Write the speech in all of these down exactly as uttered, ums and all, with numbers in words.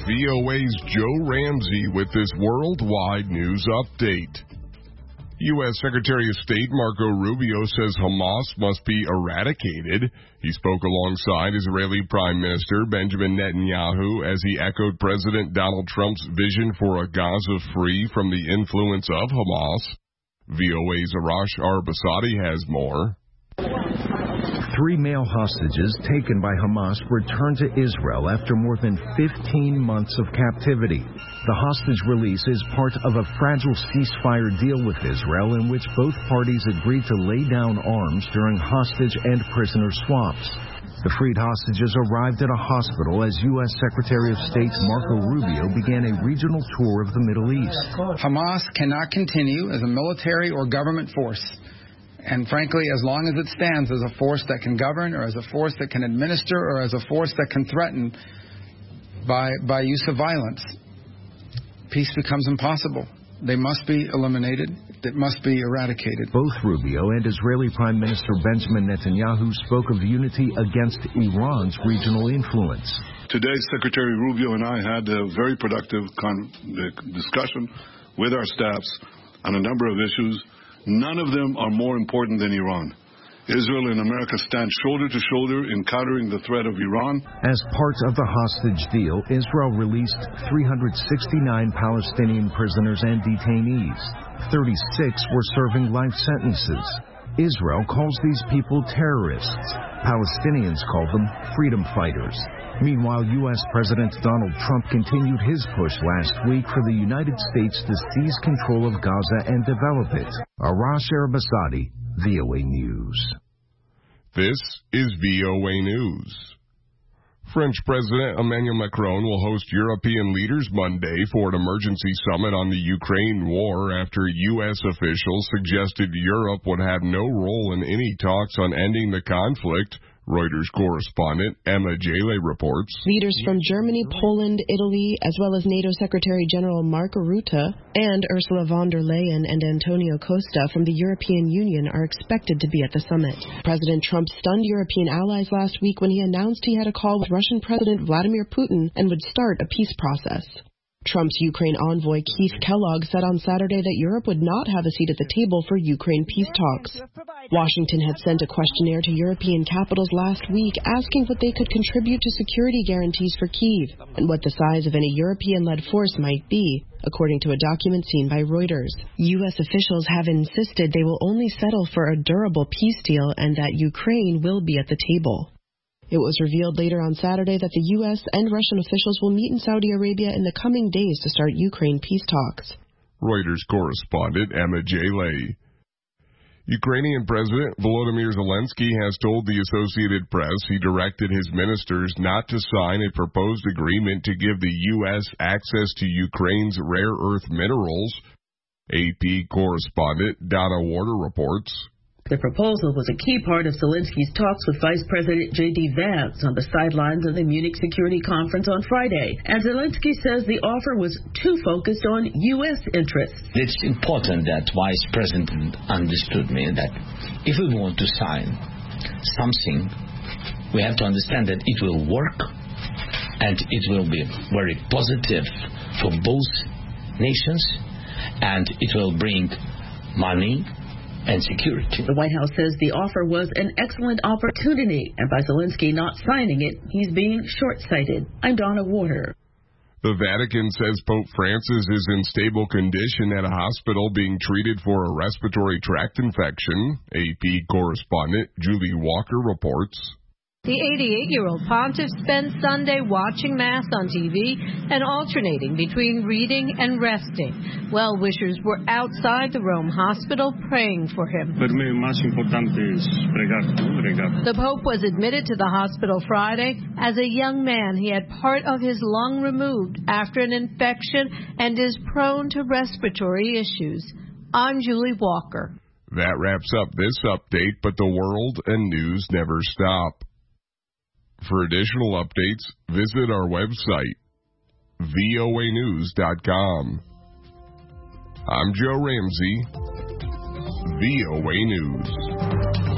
V O A's Joe Ramsey with this worldwide news update. U S Secretary of State Marco Rubio says Hamas must be eradicated. He spoke alongside Israeli Prime Minister Benjamin Netanyahu as he echoed President Donald Trump's vision for a Gaza free from the influence of Hamas. V O A's Arash Arbasadi has more. Three male hostages taken by Hamas returned to Israel after more than fifteen months of captivity. The hostage release is part of a fragile ceasefire deal with Israel in which both parties agreed to lay down arms during hostage and prisoner swaps. The freed hostages arrived at a hospital as U S Secretary of State Marco Rubio began a regional tour of the Middle East. Hamas cannot continue as a military or government force. And frankly, as long as it stands as a force that can govern or as a force that can administer or as a force that can threaten by, by use of violence, peace becomes impossible. They must be eliminated. It must be eradicated. Both Rubio and Israeli Prime Minister Benjamin Netanyahu spoke of unity against Iran's regional influence. Today, Secretary Rubio and I had a very productive con- discussion with our staffs on a number of issues. None of them are more important than Iran. Israel and America stand shoulder to shoulder in countering the threat of Iran. As part of the hostage deal, Israel released three hundred sixty-nine Palestinian prisoners and detainees. thirty-six were serving life sentences. Israel calls these people terrorists. Palestinians call them freedom fighters. Meanwhile, U S President Donald Trump continued his push last week for the United States to seize control of Gaza and develop it. Arash Arbasadi, V O A News. This is V O A News. French President Emmanuel Macron will host European leaders Monday for an emergency summit on the Ukraine war after U S officials suggested Europe would have no role in any talks on ending the conflict. Reuters correspondent Emma Jale reports. Leaders from Germany, Poland, Italy, as well as NATO Secretary General Mark Rutte and Ursula von der Leyen and Antonio Costa from the European Union are expected to be at the summit. President Trump stunned European allies last week when he announced he had a call with Russian President Vladimir Putin and would start a peace process. Trump's Ukraine envoy Keith Kellogg said on Saturday that Europe would not have a seat at the table for Ukraine peace talks. Washington had sent a questionnaire to European capitals last week asking what they could contribute to security guarantees for Kyiv and what the size of any European-led force might be, according to a document seen by Reuters. U S officials have insisted they will only settle for a durable peace deal and that Ukraine will be at the table. It was revealed later on Saturday that the U S and Russian officials will meet in Saudi Arabia in the coming days to start Ukraine peace talks. Reuters correspondent Emma Jale. Ukrainian President Volodymyr Zelensky has told the Associated Press he directed his ministers not to sign a proposed agreement to give the U S access to Ukraine's rare earth minerals. A P correspondent Donna Warder reports. The proposal was a key part of Zelensky's talks with Vice President J D Vance on the sidelines of the Munich Security Conference on Friday. And Zelensky says the offer was too focused on U S interests. It's important that Vice President understood me that if we want to sign something, we have to understand that it will work and it will be very positive for both nations and it will bring money and security. The White House says the offer was an excellent opportunity, and by Zelensky not signing it, he's being short-sighted. I'm Donna Warder. The Vatican says Pope Francis is in stable condition at a hospital being treated for a respiratory tract infection. A P correspondent Julie Walker reports. The eighty-eight-year-old pontiff spent Sunday watching Mass on T V and alternating between reading and resting. Well-wishers were outside the Rome hospital praying for him. The Pope was admitted to the hospital Friday. As a young man, he had part of his lung removed after an infection and is prone to respiratory issues. I'm Julie Walker. That wraps up this update, but the world and news never stop. For additional updates, visit our website, V O A news dot com. I'm Joe Ramsey, V O A News.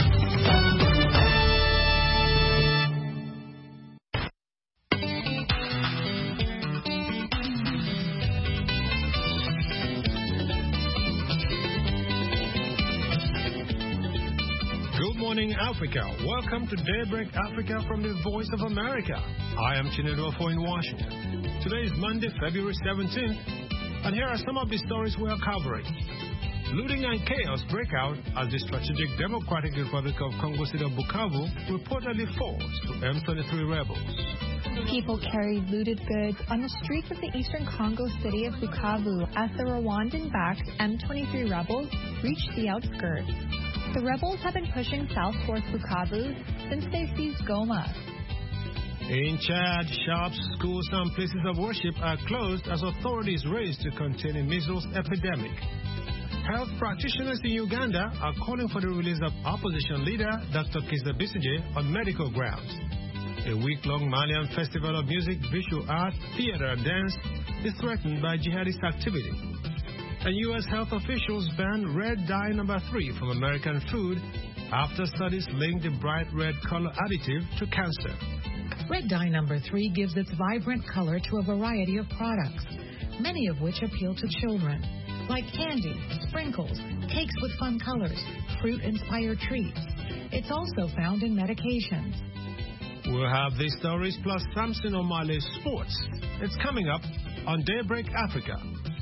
Africa. Welcome to Daybreak Africa from the Voice of America. I am Chinedu Ofo in Washington. Today is Monday, February seventeenth, and here are some of the stories we are covering. Looting and chaos break out as the strategic Democratic Republic of Congo city of Bukavu reportedly falls to M twenty-three rebels. People carried looted goods on the streets of the eastern Congo city of Bukavu as the Rwandan-backed M twenty-three rebels reached the outskirts. The rebels have been pushing south towards Bukavu since they seized Goma. In Chad, shops, schools, and places of worship are closed as authorities race to contain a measles epidemic. Health practitioners in Uganda are calling for the release of opposition leader Doctor Kizza Besigye on medical grounds. A week-long Malian festival of music, visual art, theater, and dance is threatened by jihadist activity. And U S health officials banned red dye number three from American food after studies linked the bright red color additive to cancer. Red dye number three gives its vibrant color to a variety of products, many of which appeal to children, like candy, sprinkles, cakes with fun colors, fruit-inspired treats. It's also found in medications. We'll have these stories plus Samson O'Malley's sports. It's coming up on Daybreak Africa.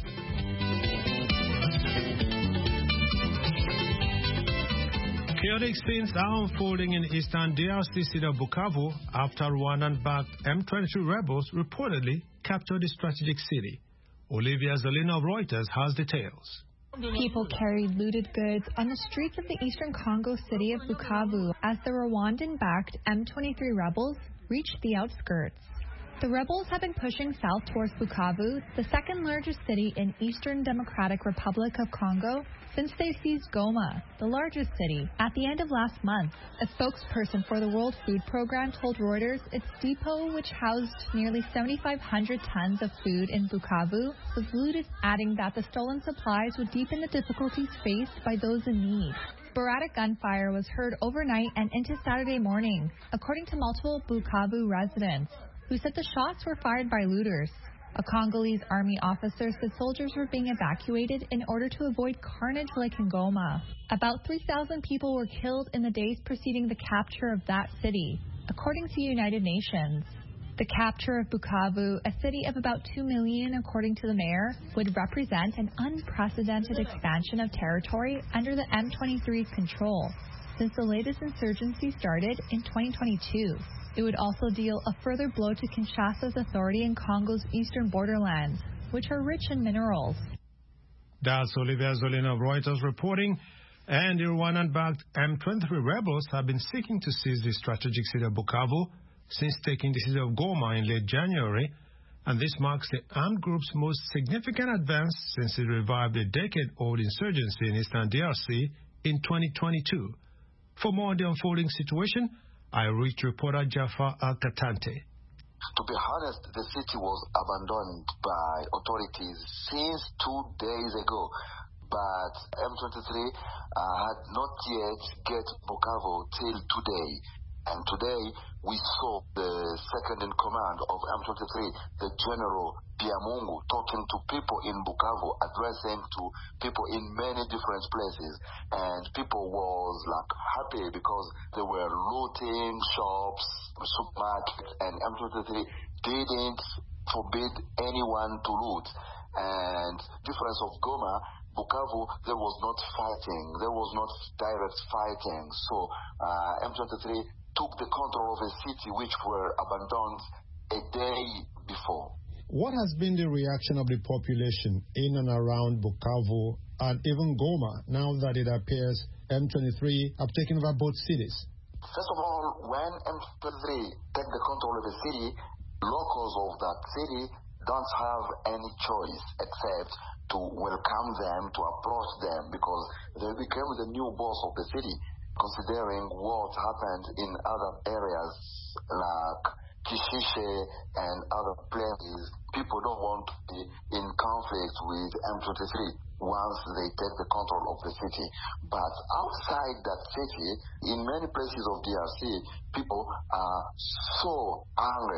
Chaotic scenes are unfolding in eastern D R C city of Bukavu after Rwandan-backed M twenty-three rebels reportedly captured the strategic city. Olivia Zolina of Reuters has details. People carried looted goods on the streets of the eastern Congo city of Bukavu as the Rwandan-backed M twenty-three rebels reached the outskirts. The rebels have been pushing south towards Bukavu, the second largest city in Eastern Democratic Republic of Congo, since they seized Goma, the largest city, at the end of last month. A spokesperson for the World Food Program told Reuters its depot, which housed nearly seventy-five hundred tons of food in Bukavu, was looted, adding that the stolen supplies would deepen the difficulties faced by those in need. Sporadic gunfire was heard overnight and into Saturday morning, according to multiple Bukavu residents, who said the shots were fired by looters. A Congolese army officer said soldiers were being evacuated in order to avoid carnage like in Goma. About three thousand people were killed in the days preceding the capture of that city, according to United Nations. The capture of Bukavu, a city of about two million according to the mayor, would represent an unprecedented expansion of territory under the M twenty-three's control since the latest insurgency started in twenty twenty-two. It would also deal a further blow to Kinshasa's authority in Congo's eastern borderlands, which are rich in minerals. That's Olivia Zolina of Reuters reporting. And the Rwandan-backed M twenty-three rebels have been seeking to seize the strategic city of Bukavu since taking the city of Goma in late January. And this marks the armed group's most significant advance since it revived a decade-old insurgency in eastern D R C in twenty twenty-two. For more on the unfolding situation, I reached reporter Jafar Al-Katante. To be honest, the city was abandoned by authorities since two days ago. But M twenty-three uh, had not yet get Bukavu till today. And today we saw the second in command of M twenty-three, the General Biamungu, talking to people in Bukavu, addressing to people in many different places. And people was like happy because they were looting shops, supermarkets, and M twenty-three didn't forbid anyone to loot. And difference of Goma, Bukavu, there was not fighting. There was not direct fighting. So uh, M twenty-three took the control of a city which were abandoned a day before. What has been the reaction of the population in and around Bukavu and even Goma now that it appears M twenty-three have taken over both cities? First of all, when M twenty-three take the control of a city, locals of that city don't have any choice except to welcome them, to approach them, because they became the new boss of the city, considering what happened in other areas like Kishishe and other places. People don't want to be in conflict with M twenty-three once they take the control of the city. But outside that city, in many places of D R C, people are so angry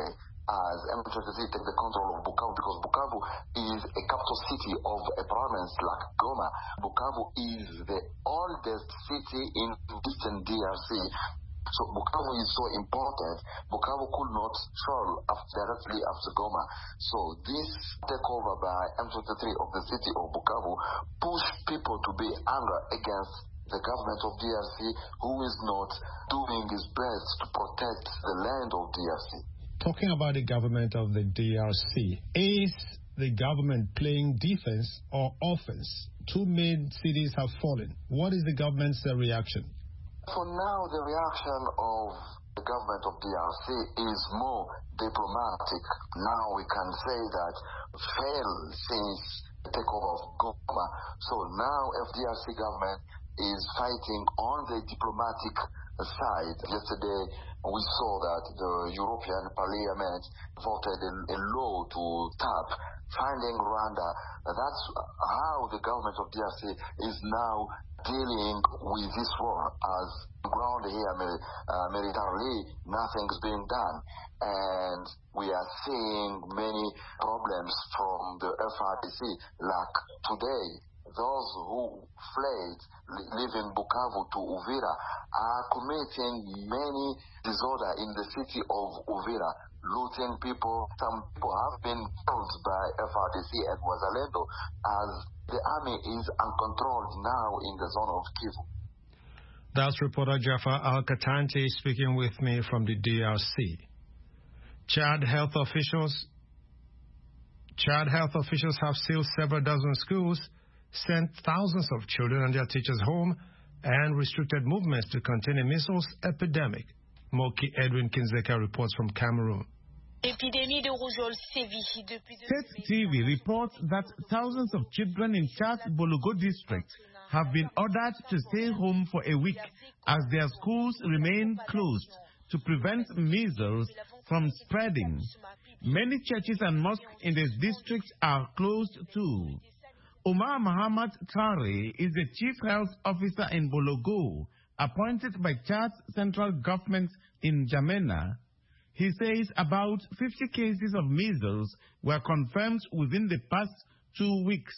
as M twenty-three take the control of Bukavu, because Bukavu is a capital city of a province like Goma. Bukavu is the oldest city in eastern D R C. So Bukavu is so important. Bukavu could not fall directly after Goma. So this takeover by M twenty-three of the city of Bukavu pushed people to be angry against the government of D R C, who is not doing his best to protect the land of D R C. Talking about the government of the D R C, is the government playing defense or offense? Two main cities have fallen. What is the government's uh, reaction? For now, the reaction of the government of D R C is more diplomatic. Now we can say that failed since the takeover of Goma. So now F D R C government is fighting on the diplomatic side. Yesterday, we saw that the European Parliament voted a, a law to stop funding Rwanda. That's how the government of D R C is now dealing with this war. As ground here, uh, militarily, nothing's being done. And we are seeing many problems from the F R D C, like today. Those who fled, leaving Bukavu to Uvira, are committing many disorder in the city of Uvira, looting people. Some people have been killed by F R D C and Wazalendo, as the army is uncontrolled now in the zone of Kivu. That's reporter Jafar Al-Katante speaking with me from the D R C. Chad health officials, Chad health officials have sealed several dozen schools, sent thousands of children and their teachers home, and restricted movements to contain a measles epidemic. Moki Edwin Kinzeka reports from Cameroon. State T V reports that thousands of children in Chad's Bologo district have been ordered to stay home for a week as their schools remain closed to prevent measles from spreading. Many churches and mosques in this district are closed too. Omar Mohamed Traore is the chief health officer in Bologo, appointed by Chad's central government in N'Djamena. He says about fifty cases of measles were confirmed within the past two weeks.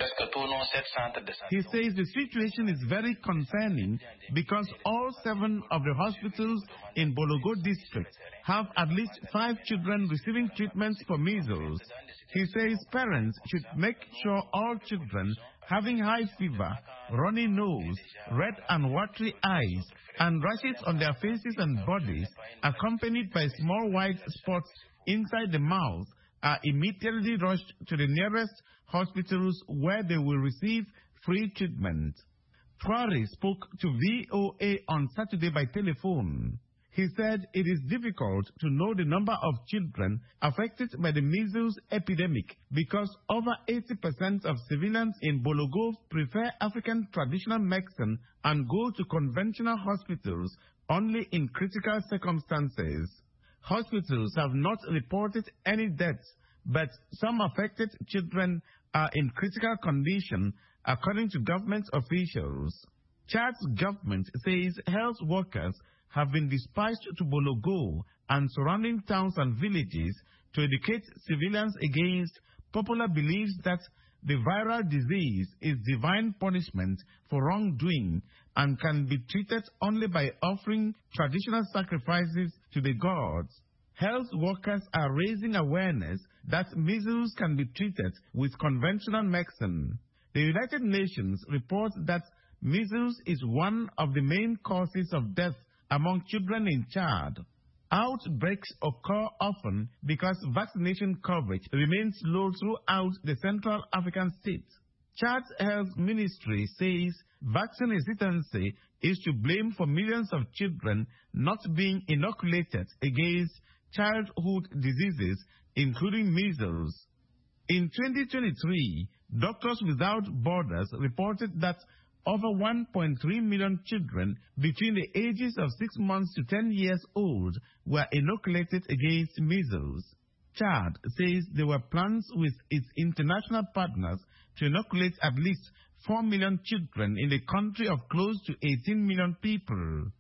He says the situation is very concerning because all seven of the hospitals in Bologo district have at least five children receiving treatments for measles. He says parents should make sure all children having high fever, runny nose, red and watery eyes, and rashes on their faces and bodies, accompanied by small white spots inside the mouth, are immediately rushed to the nearest hospitals where they will receive free treatment. Traore spoke to V O A on Saturday by telephone. He said it is difficult to know the number of children affected by the measles epidemic because over eighty percent of civilians in Bologo prefer African traditional medicine and go to conventional hospitals only in critical circumstances. Hospitals have not reported any deaths, but some affected children are in critical condition, according to government officials. Chad's government says health workers have been dispatched to Bologo and surrounding towns and villages to educate civilians against popular beliefs that the viral disease is divine punishment for wrongdoing and can be treated only by offering traditional sacrifices to the gods. Health workers are raising awareness that measles can be treated with conventional medicine. The United Nations reports that measles is one of the main causes of death among children in Chad. Outbreaks occur often because vaccination coverage remains low throughout the Central African states. Chad's health ministry says vaccine hesitancy is to blame for millions of children not being inoculated against childhood diseases, including measles. In twenty twenty-three, Doctors Without Borders reported that over one point three million children between the ages of six months to ten years old were inoculated against measles. Chad says there were plans with its international partners to inoculate at least four million children in a country of close to eighteen million people.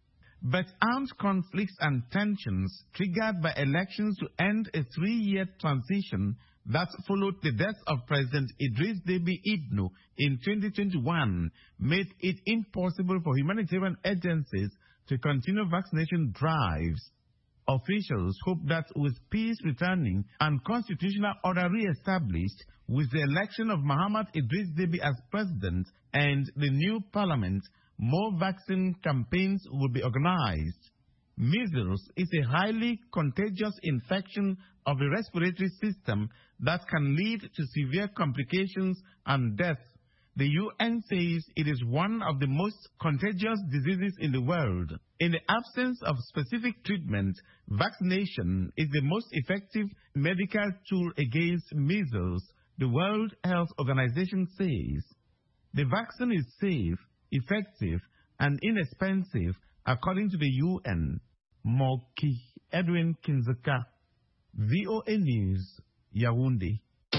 But armed conflicts and tensions triggered by elections to end a three-year transition that followed the death of President Idris Deby Itno in twenty twenty-one made it impossible for humanitarian agencies to continue vaccination drives. Officials hope that with peace returning and constitutional order re-established, with the election of Muhammad Idris Deby as president and the new parliament, more vaccine campaigns will be organized. Measles is a highly contagious infection of the respiratory system that can lead to severe complications and death. The U N says it is one of the most contagious diseases in the world. In the absence of specific treatment, vaccination is the most effective medical tool against measles, the World Health Organization says. The vaccine is safe, effective, and inexpensive, according to the U N. Moki Edwin Kinzaka, V O A News, Yaoundé.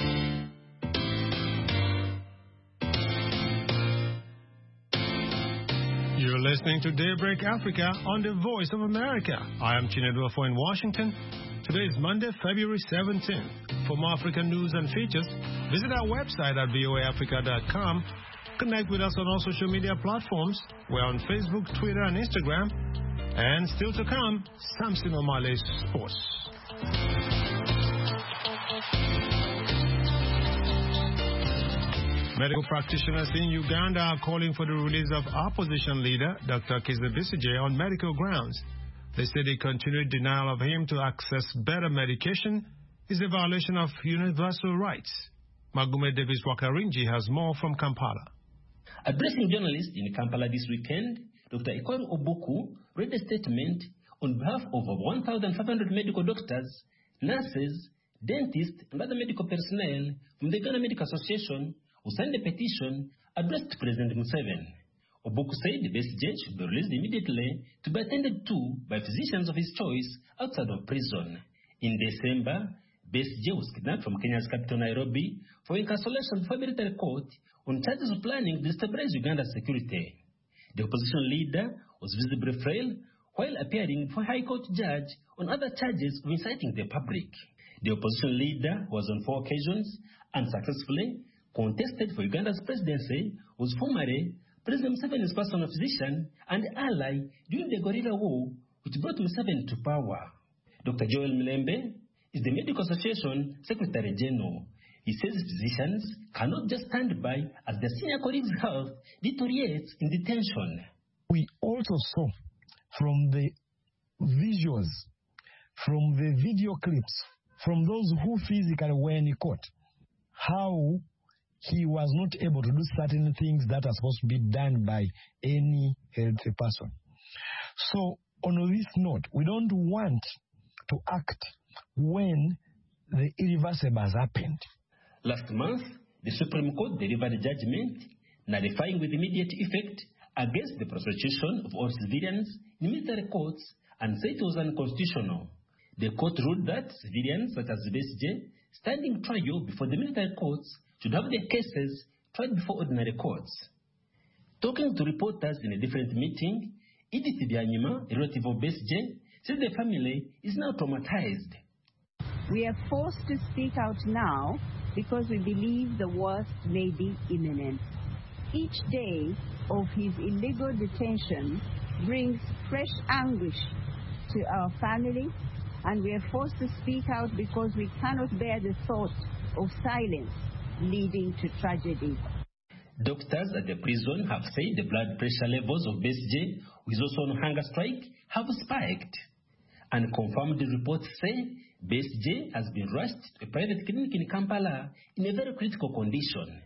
You're listening to Daybreak Africa on the Voice of America. I am Chinedu Afo in Washington. Today is Monday, February seventeenth. For more African news and features, visit our website at V O A Africa dot com. Connect with us on all social media platforms. We're on Facebook, Twitter, and Instagram. And still to come, Samson Omale Sports. Medical practitioners in Uganda are calling for the release of opposition leader Doctor Kizza Besigye on medical grounds. They say the continued denial of him to access better medication is a violation of universal rights. Magume Davis Wakarinji has more from Kampala. Addressing journalists in Kampala this weekend, Doctor Ikwaru Obuku read a statement on behalf of over one thousand five hundred medical doctors, nurses, dentists, and other medical personnel from the Ghana Medical Association who signed a petition addressed to President Museveni. Obuku said the Besigye should be released immediately to be attended to by physicians of his choice outside of prison. In December, Besigye was kidnapped from Kenya's capital Nairobi for incarceration before military court on charges of planning to destabilize Uganda's security. The opposition leader was visibly frail while appearing before a High Court judge on other charges of inciting the public. The opposition leader was on four occasions unsuccessfully contested for Uganda's presidency, was formerly President Museveni's personal physician and ally during the guerrilla war which brought Museveni to power. Doctor Joel Milembe is the Medical Association Secretary General. He says physicians cannot just stand by as their senior colleagues' health deteriorates in detention. We also saw from the visuals, from the video clips, from those who physically were in court, how he was not able to do certain things that are supposed to be done by any healthy person. So, on this note, we don't want to act when the irreversible has happened. Last month, the Supreme Court delivered a judgment nullifying with immediate effect against the prosecution of all civilians in military courts and said it was unconstitutional. The court ruled that civilians such as Besigye standing trial before the military courts should have their cases tried before ordinary courts. Talking to reporters in a different meeting, Edith Byanyima, a relative of Besigye, said the family is now traumatized. We are forced to speak out now because we believe the worst may be imminent. Each day of his illegal detention brings fresh anguish to our family, and we are forced to speak out because we cannot bear the thought of silence leading to tragedy. Doctors at the prison have said the blood pressure levels of Besigye, who is also on hunger strike, have spiked. Unconfirmed reports say Besigye has been rushed to a private clinic in Kampala in a very critical condition.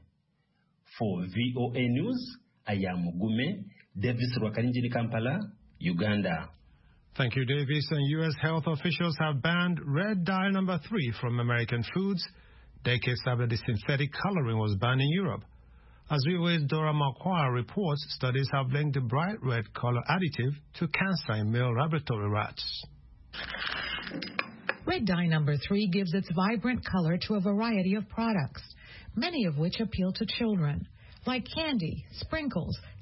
For V O A News, I am Mugume Davis Rwakarinji in Kampala, Uganda. Thank you, Davis. And U S health officials have banned red dye number three from American foods decades after the synthetic coloring was banned in Europe. As V O A's Dora Marquardt reports, studies have linked the bright red color additive to cancer in male laboratory rats. Red dye number three gives its vibrant color to a variety of products, many of which appeal to children, like candy, sprinkles,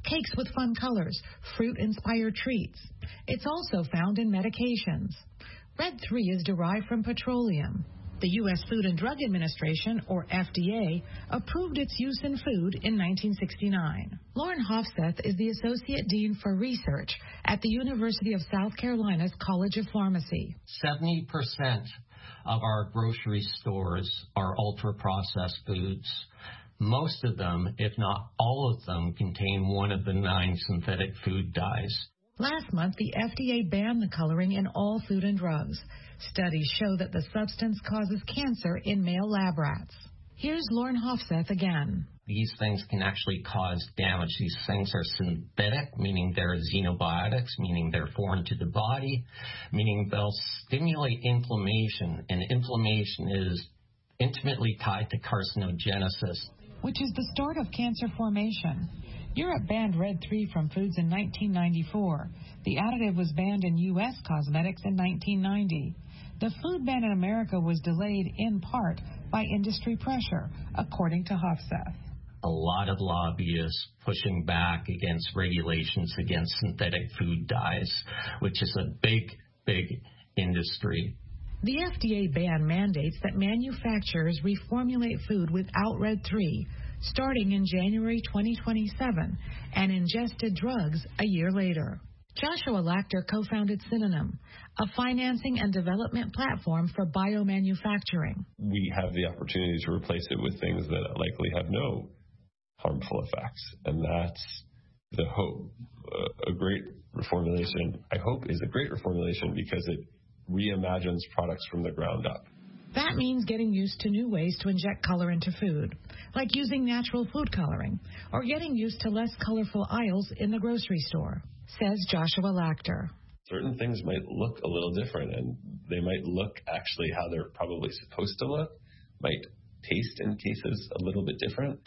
cakes with fun colors, fruit-inspired treats. It's also found in medications. Red three is derived from petroleum. The U S Food and Drug Administration, or F D A, approved its use in food in nineteen sixty-nine. Lauren Hofseth is the Associate Dean for Research at the University of South Carolina's College of Pharmacy. seventy percent of our grocery stores are ultra-processed foods. Most of them, if not all of them, contain one of the nine synthetic food dyes. Last month, the F D A banned the coloring in all food and drugs. Studies show that the substance causes cancer in male lab rats. Here's Lauren Hofseth again. These things can actually cause damage. These things are synthetic, meaning they're xenobiotics, meaning they're foreign to the body, meaning they'll stimulate inflammation, and inflammation is intimately tied to carcinogenesis, which is the start of cancer formation. Europe banned Red three from foods in nineteen ninety-four. The additive was banned in U S cosmetics in nineteen ninety. The food ban in America was delayed in part by industry pressure, according to Hofseth. A lot of lobbyists pushing back against regulations against synthetic food dyes, which is a big, big industry. The F D A ban mandates that manufacturers reformulate food without Red three starting in January twenty twenty-seven and ingested drugs a year later. Joshua Lachter co-founded Synonym, a financing and development platform for biomanufacturing. We have the opportunity to replace it with things that likely have no harmful effects, and that's the hope. Uh, a great reformulation, I hope, is a great reformulation because it reimagines products from the ground up. That means getting used to new ways to inject color into food, like using natural food coloring, or getting used to less colorful aisles in the grocery store, says Joshua Lachter. Certain things might look a little different, and they might look actually how they're probably supposed to look, might taste in cases a little bit different.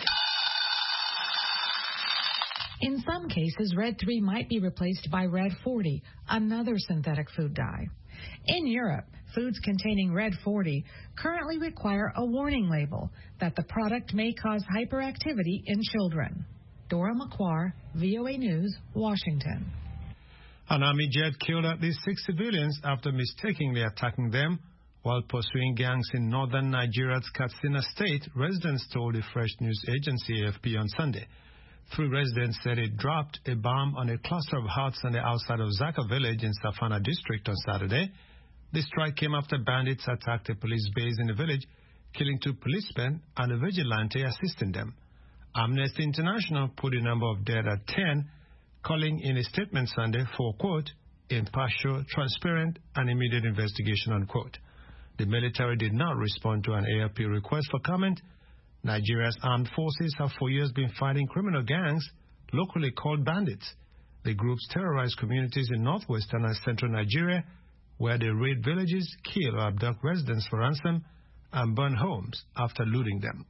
In some cases, Red three might be replaced by Red forty, another synthetic food dye. In Europe, foods containing Red forty currently require a warning label that the product may cause hyperactivity in children. Dora McQuarr, V O A News, Washington. An army jet killed at least six civilians after mistakenly attacking them while pursuing gangs in northern Nigeria's Katsina state, residents told the Fresh News Agency A F P on Sunday. Three residents said it dropped a bomb on a cluster of huts on the outside of Zaka village in Safana district on Saturday. The strike came after bandits attacked a police base in the village, killing two policemen and a vigilante assisting them. Amnesty International put the number of dead at ten, calling in a statement Sunday for, quote, impartial, transparent, and immediate investigation, unquote. The military did not respond to an A F P request for comment. Nigeria's armed forces have for years been fighting criminal gangs, locally called bandits. The groups terrorize communities in northwestern and central Nigeria, where they raid villages, kill or abduct residents for ransom, and burn homes after looting them.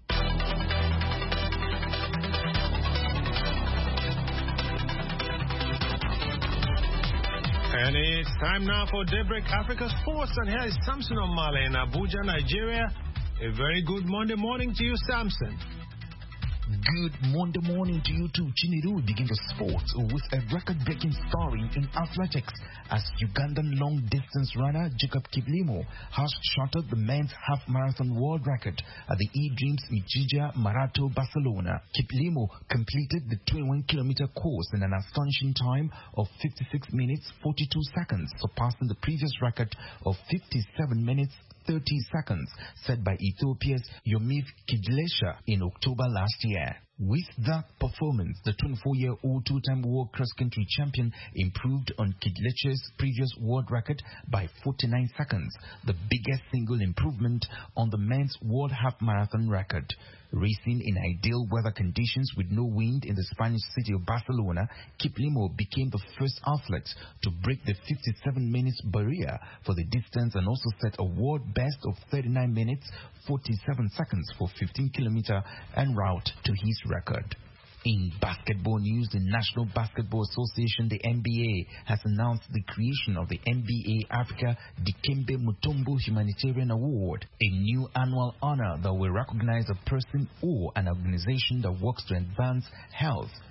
And it's time now for Daybreak Africa Sports, and here is Samson Omale in Abuja, Nigeria. A very good Monday morning to you, Samson. Good Monday morning to you too, Chiniru. We begin the sports with a record-breaking story in athletics as Ugandan long-distance runner Jacob Kiplimo has shattered the men's half-marathon world record at the E-Dreams Ijija Marathon, Barcelona. Kiplimo completed the twenty-one kilometer course in an astonishing time of fifty-six minutes forty-two seconds, surpassing the previous record of fifty-seven minutes thirty seconds set by Ethiopia's Yomif Kidlesha in October last year. With that performance, the twenty-four-year-old two-time world cross-country champion improved on Kidlecha's previous world record by forty-nine seconds, the biggest single improvement on the men's world half-marathon record. Racing in ideal weather conditions with no wind in the Spanish city of Barcelona, Kiplimo became the first athlete to break the fifty-seven minutes barrier for the distance and also set a world best of thirty-nine minutes forty-seven seconds for fifteen kilometer en route to his record. In basketball news, the National Basketball Association, the N B A, has announced the creation of the N B A Africa Dikembe Mutombo Humanitarian Award, a new annual honor that will recognize a person or an organization that works to advance health,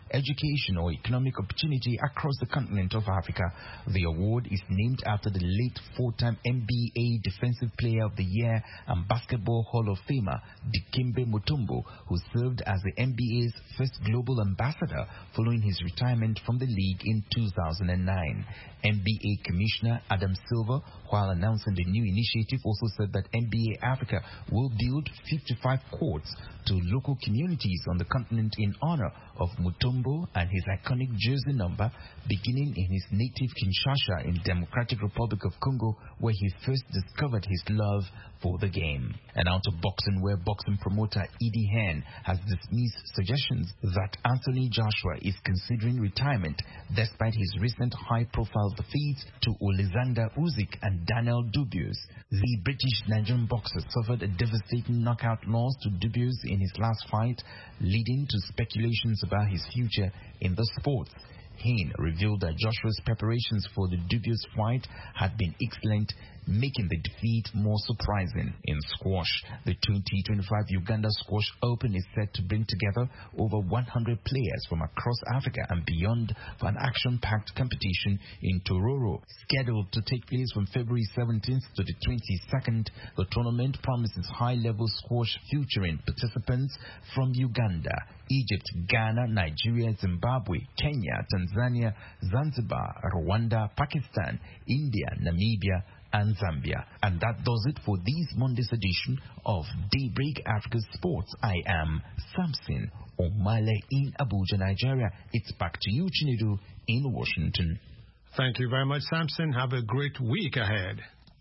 education, or economic opportunity across the continent of Africa. The award is named after the late four-time N B A Defensive Player of the Year and Basketball Hall of Famer Dikembe Mutombo, who served as the N B A's first global ambassador following his retirement from the league in two thousand nine. N B A Commissioner Adam Silver, while announcing the new initiative, also said that N B A Africa will build fifty-five courts to local communities on the continent in honor of Mutombo and his iconic jersey number, beginning in his native Kinshasa in Democratic Republic of Congo, where he first discovered his love for the game. And out of boxing, where boxing promoter Eddie Hearn has dismissed suggestions that Anthony Joshua is considering retirement despite his recent high-profile defeats to Alexander Usyk and Daniel Dubois. The British-Nigerian boxer suffered a devastating knockout loss to Dubois in his last fight, leading to speculations about his future in the sport. Hearn revealed that Joshua's preparations for the Dubois fight had been excellent, making the defeat more surprising. In squash, the twenty twenty-five Uganda Squash Open is set to bring together over one hundred players from across Africa and beyond for an action-packed competition in Tororo. Scheduled to take place from February seventeenth to the twenty-second, the tournament promises high-level squash featuring participants from Uganda, Egypt, Ghana, Nigeria, Zimbabwe, Kenya, Tanzania, Zanzibar, Rwanda, Pakistan, India, Namibia, and Zambia. And that does it for this Monday's edition of Daybreak Africa Sports. I am Samson Omale in Abuja, Nigeria. It's back to you, Chinedu, in Washington. Thank you very much, Samson. Have a great week ahead.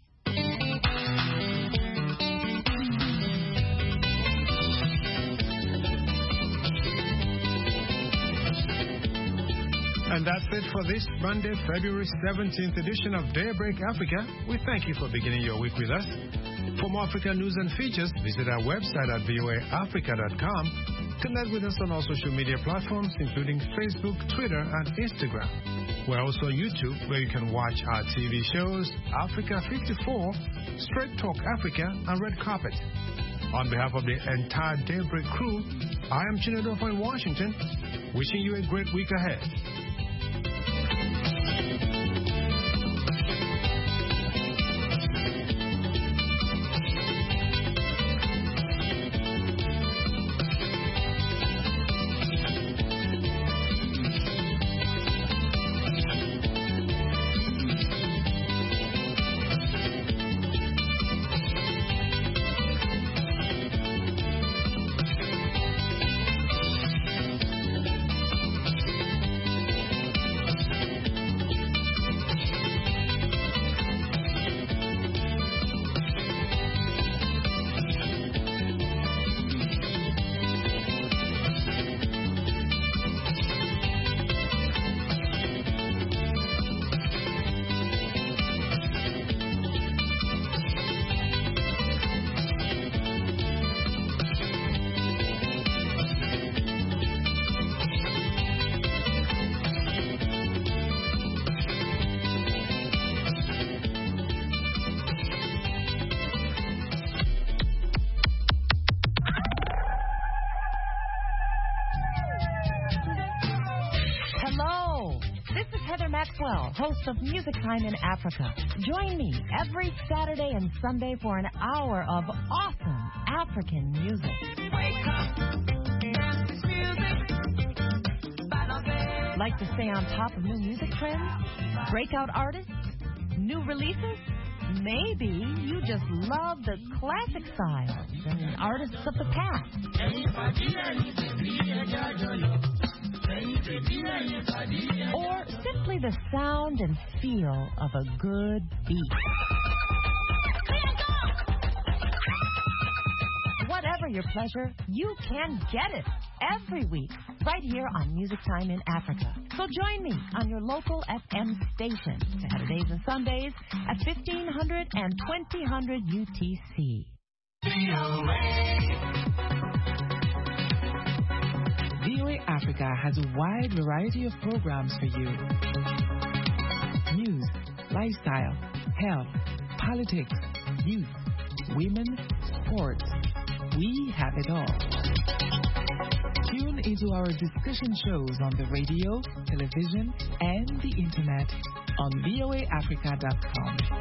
And that's it for this Monday, February seventeenth edition of Daybreak Africa. We thank you for beginning your week with us. For more African news and features, visit our website at v o a africa dot com. Connect with us on all social media platforms, including Facebook, Twitter, and Instagram. We're also on YouTube, where you can watch our T V shows, Africa fifty-four, Straight Talk Africa, and Red Carpet. On behalf of the entire Daybreak crew, I am Chinedu in Washington, wishing you a great week ahead. Host of Music Time in Africa. Join me every Saturday and Sunday for an hour of awesome African music. Wake up, music. Like to stay on top of new music trends? Breakout artists? New releases? Maybe you just love the classic styles and artists of the past. Or simply the sound and feel of a good beat. Whatever your pleasure, you can get it every week right here on Music Time in Africa. So join me on your local F M station Saturdays and Sundays at fifteen hundred and twenty hundred U T C. V O A Africa has a wide variety of programs for you. News, lifestyle, health, politics, youth, women, sports. We have it all. Tune into our discussion shows on the radio, television, and the internet on V O A Africa dot com.